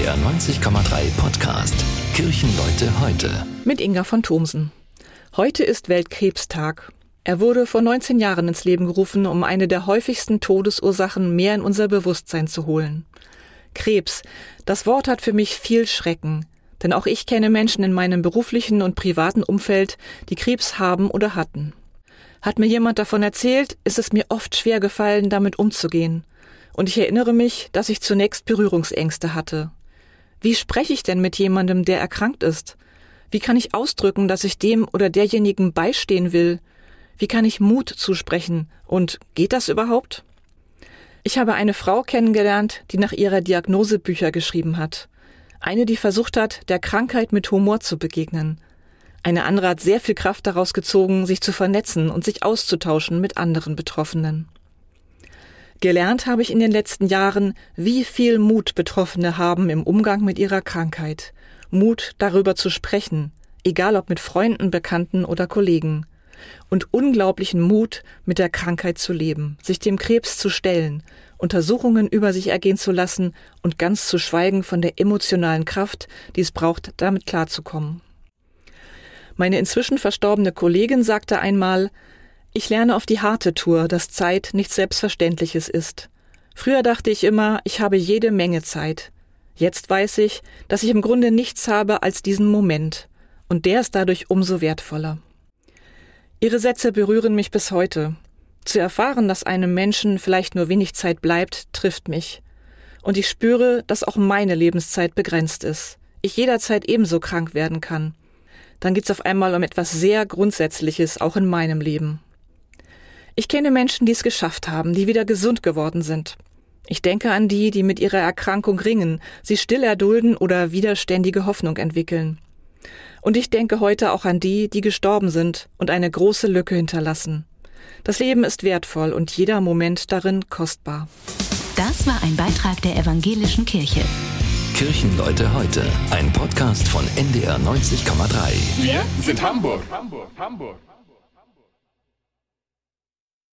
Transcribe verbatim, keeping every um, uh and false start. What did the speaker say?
R neunzig Komma drei Podcast Kirchenleute heute. Mit Inga von Thomsen. Heute ist Weltkrebstag. Er wurde vor neunzehn Jahren ins Leben gerufen, um eine der häufigsten Todesursachen mehr in unser Bewusstsein zu holen. Krebs, das Wort hat für mich viel Schrecken. Denn auch ich kenne Menschen in meinem beruflichen und privaten Umfeld, die Krebs haben oder hatten. Hat mir jemand davon erzählt, ist es mir oft schwer gefallen, damit umzugehen. Und ich erinnere mich, dass ich zunächst Berührungsängste hatte. Wie spreche ich denn mit jemandem, der erkrankt ist? Wie kann ich ausdrücken, dass ich dem oder derjenigen beistehen will? Wie kann ich Mut zusprechen? Und geht das überhaupt? Ich habe eine Frau kennengelernt, die nach ihrer Diagnose Bücher geschrieben hat. Eine, die versucht hat, der Krankheit mit Humor zu begegnen. Eine andere hat sehr viel Kraft daraus gezogen, sich zu vernetzen und sich auszutauschen mit anderen Betroffenen. Gelernt habe ich in den letzten Jahren, wie viel Mut Betroffene haben im Umgang mit ihrer Krankheit. Mut, darüber zu sprechen, egal ob mit Freunden, Bekannten oder Kollegen. Und unglaublichen Mut, mit der Krankheit zu leben, sich dem Krebs zu stellen, Untersuchungen über sich ergehen zu lassen und ganz zu schweigen von der emotionalen Kraft, die es braucht, damit klarzukommen. Meine inzwischen verstorbene Kollegin sagte einmal: Ich lerne auf die harte Tour, dass Zeit nichts Selbstverständliches ist. Früher dachte ich immer, ich habe jede Menge Zeit. Jetzt weiß ich, dass ich im Grunde nichts habe als diesen Moment. Und der ist dadurch umso wertvoller. Ihre Sätze berühren mich bis heute. Zu erfahren, dass einem Menschen vielleicht nur wenig Zeit bleibt, trifft mich. Und ich spüre, dass auch meine Lebenszeit begrenzt ist. Ich jederzeit ebenso krank werden kann. Dann geht's auf einmal um etwas sehr Grundsätzliches, auch in meinem Leben. Ich kenne Menschen, die es geschafft haben, die wieder gesund geworden sind. Ich denke an die, die mit ihrer Erkrankung ringen, sie still erdulden oder widerständige Hoffnung entwickeln. Und ich denke heute auch an die, die gestorben sind und eine große Lücke hinterlassen. Das Leben ist wertvoll und jeder Moment darin kostbar. Das war ein Beitrag der Evangelischen Kirche. Kirchenleute heute, ein Podcast von N D R neunzig Komma drei. Wir sind Hamburg. Hamburg, Hamburg.